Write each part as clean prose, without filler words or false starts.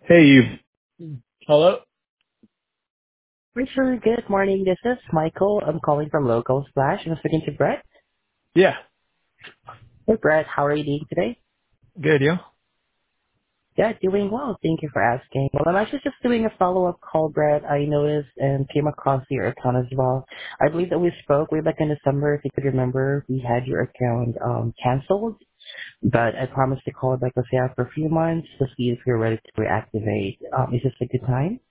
Hey, you. Hello? Richard, good morning. This is Michael. I'm calling from Local Splash. I'm speaking to Brett. Yeah. Hey, Brett. How are you doing today? Good, you? Yeah, doing well. Thank you for asking. Well, I'm actually just doing a follow-up call, Brett. I noticed and came across your account as well. I believe that we spoke way back in December. If you could remember, we had your account canceled, but I promised to call back, let's say, after a few months to see if you're ready to reactivate. Is this a good time?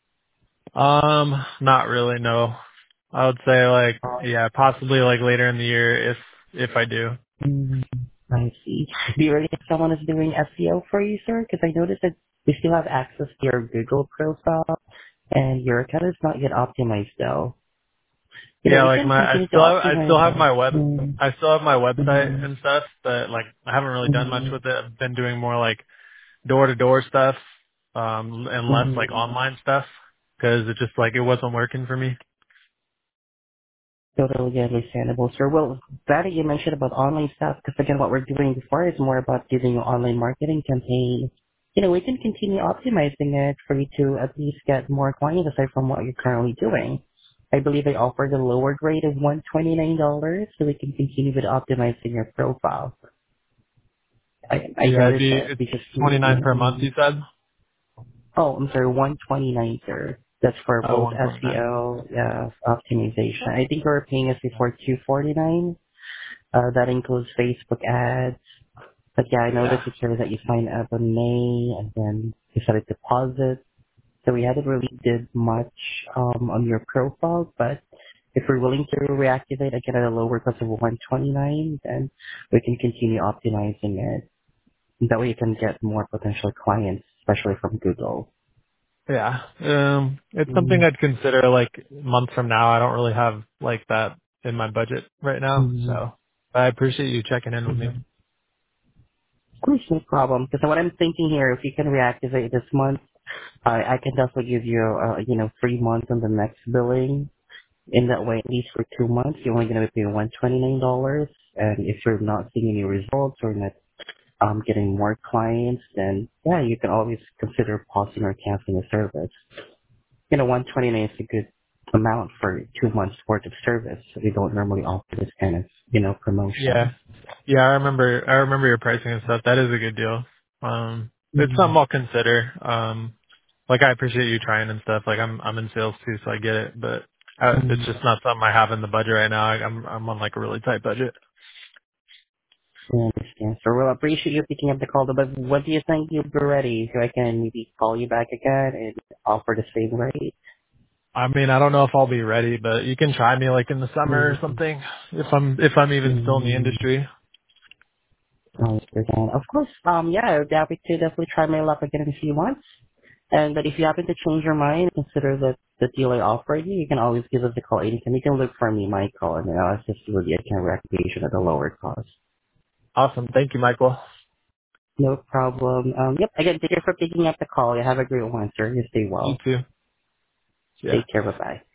Not really, no. I would say yeah, possibly later in the year if I do. Mm, I see. Do you already have someone who's doing SEO for you, sir? Because I noticed that you still have access to your Google profile, and your account is not yet optimized, though. Yeah, We can continue to I optimize still have that. I still have my website Mm-hmm. and stuff, but I haven't really done much Mm-hmm. with it. I've been doing more door to door stuff, and less Mm-hmm. online stuff because it just it wasn't working for me. Totally understandable, sir. Well, that you mentioned about online stuff, because again, what we're doing before is more about giving you online marketing campaign. We can continue optimizing it for you to at least get more clients aside from what you're currently doing. I believe I offered a lower grade of $129, so we can continue with optimizing your profile. I Yeah, noticed that it's because, 29 per month. You said? oh, I'm sorry, 129, sir. That's for Oh, both 129. SEO, optimization. I think we were paying us before 249. That includes Facebook ads. But yeah, I Yeah. noticed it here that you signed up in May and then you started deposit. So we haven't really did much on your profile, but if you're willing to reactivate again at a lower cost of 129, then we can continue optimizing it. That way you can get more potential clients, especially from Google. Yeah. It's something Mm-hmm. I'd consider a month from now. I don't really have that in my budget right now, so I appreciate you checking in with me. Of course, no problem. Because what I'm thinking here, if you can reactivate this month, I can definitely give you, 3 months on the next billing. In that way, at least for 2 months, you're only going to be paying $129. And if you're not seeing any results or not getting more clients, then yeah, you can always consider pausing or canceling the service. 129 is a good amount for 2 months worth of service. We don't normally offer this kind of, Yeah. promotion. Yeah, I remember your pricing and stuff. That is a good deal. It's Mhm. something I'll consider. I appreciate you trying and stuff. I'm in sales too, so I get it, but it's Mhm. just not something I have in the budget right now. I'm on a really tight budget. I understand. So we'll appreciate you picking up the call, but what do you think you'll be ready so I can maybe call you back again and offer the same rate? I mean, I don't know if I'll be ready, but you can try me in the summer or something if I'm even still in the Mm-hmm. industry. Understand. Of course, yeah, I'd be happy to definitely try my luck again in a few months. And but if you happen to change your mind, consider that the deal I offered you, you can always give us a call anytime. You can look for me, Michael, and I'll assist you with the account reactivation at a lower cost. Awesome. Thank you, Michael. No problem. Yep, again, thank you for picking up the call. You have a great one, sir. You stay You well. too. Yeah. Take care. Bye-bye.